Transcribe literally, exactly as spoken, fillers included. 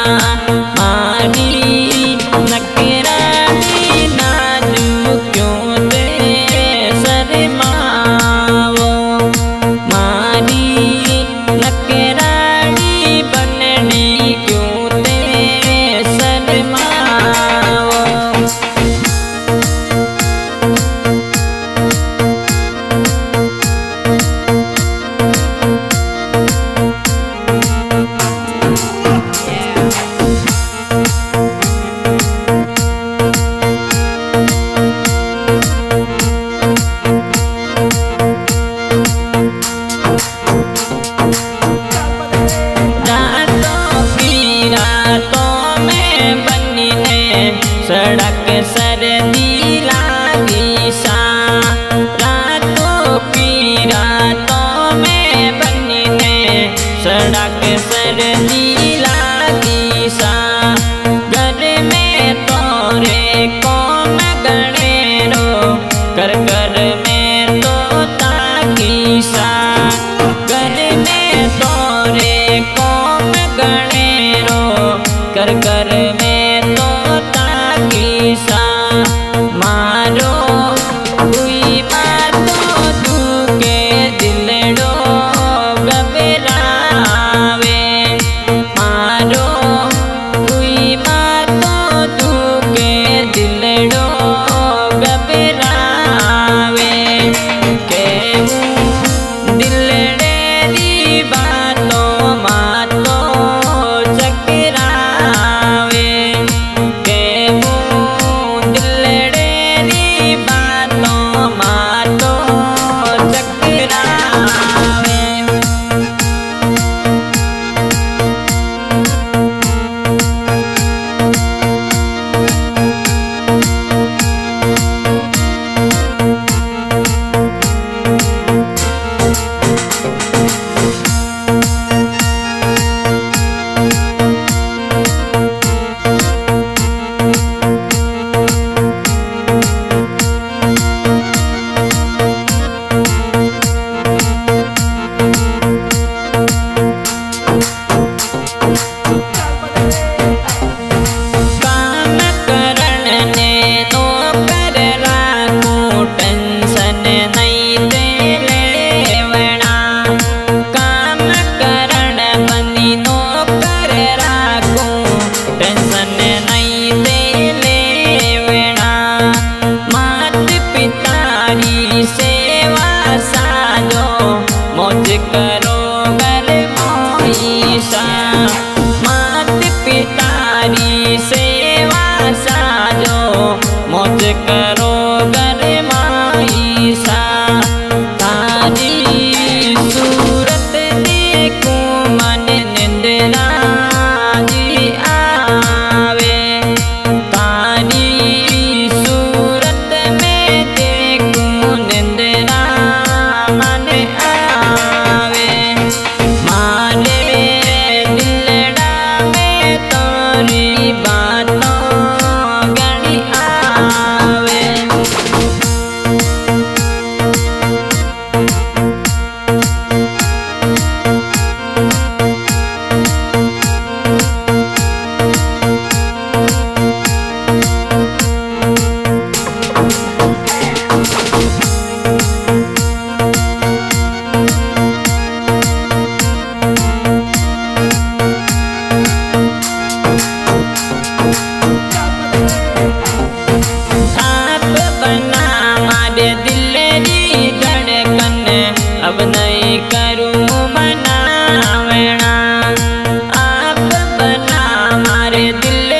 सड़क सर्दी लागी सा रातों की रातों में बनी है सड़क सर्दी लागी सा घर में तोरे कौन गणेरो कर कर में तो ताकी सा घर में तोरे कौन गणेरो कर कर में तो सा मारो हुई बातों तू के दिलड़ो घबरावे मारो हुई बातों तू के दिलड़ो घबरावे के दिलड़े बातों मातो चकरावे मौज करो घर मोईसा मात पितारी सेवा साजो मौज करो घर माईसा तारी सूरत देखूं मन निंदना जी आवे तारी सूरत में देखूं निंदना मन अब नहीं करूँ मनावना आप बना हमारे दिल